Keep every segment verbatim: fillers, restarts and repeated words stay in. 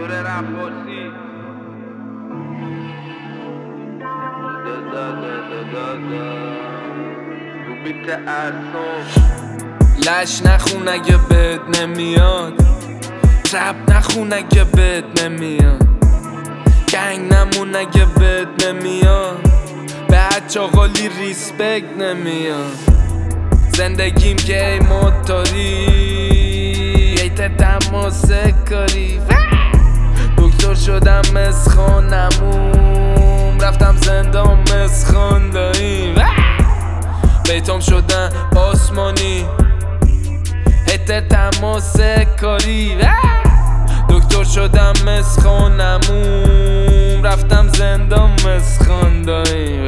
دکتر رفاسی رو بیت ارسام لش نخون اگه بهت نمیاد، رپ نخون اگه بهت نمیاد، گنگ نمون اگه بهت نمیاد، به هچ آقالی ریسپکت نمیاد. زندگیم که ای موتوری ایت تماسه کاری، دکتر شدم مسخان نموم، رفتم زندان مسخان داییم، بیتام شدن آسمانی ایت تماسه کاری، دکتر شدم مسخان نموم، رفتم زندان مسخان داییم.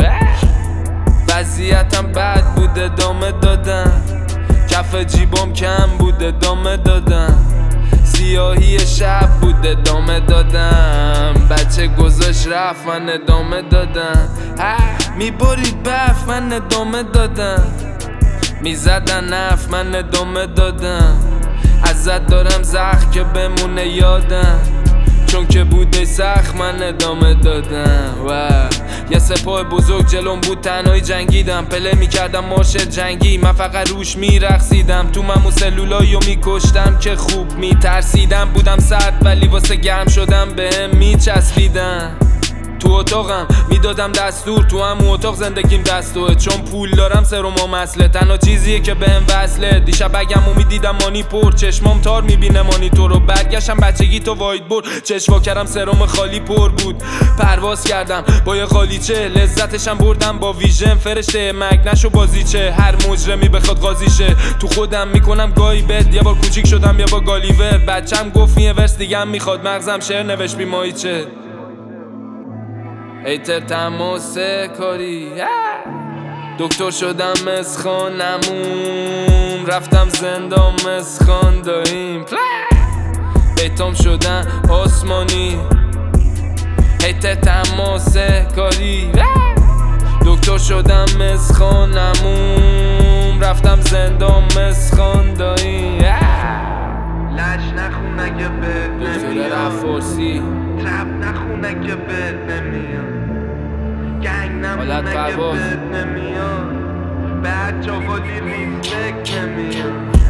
وضعیتم بد بود ادامه دادم، کف جیبام کم بود ادامه دادم، سیاهی شب بود ادامه دادم، بچه گذاشت رفت من ادامه دادم، میبرید بف من ادامه دادم، میزدن نف من ادامه دادم، ازت دارم زخم که بمونه یادم، چون که بوده سخت من ادامه دادم. و یه سپاه بزرگ جلوم بود تنهایی جنگیدم، پله میکردم مارش جنگی، من فقط روش میرقصیدم، تو ممو سلولاییو میکشتم که خوب میترسیدم، بودم سرد ولی واسه گرم شدم بهم میچسبیدم، تو اتاقم میدادم دستور، تو هم اتاق زندگیم دستوه، چون پول دارم سرم و مسله، تنها چیزیه که بهم وصله. دیشب بگم و میدیدم مانی پر، چشمام تار میبینه مانیتور رو، برگشتم بچگی تو واید برد، چشوا کردم سرم خالی پر بود، پرواز کردم با یه خالیچه، لذتشم بردم با ویژن، فرشته مگنشو بازیچه، هر مجرمی بخواد قاضیشه، تو خودم میکنم گاهی بد، یه بار کوچیک شدم یه بار گالیور، بچم گفت یه ورس دیگه میخواد، مغزم شعر نوشت بی ماهیچه، ایتر تماسه کاری، دکتر شدم مسخان نموم، رفتم زندان مسخان داییم، بیتام شدن آسمانی ایتر تماسه کاری، دکتر شدم مسخان نموم، رفتم زندان مسخان داییم. لش نخون اگه بهت نمیاد، دکتر رفاسی رپ نخون اگه بهت نمیاد، گنگ نمون اگه بهت نمیاد، به هچ آقالی ریسپکت نمیاد.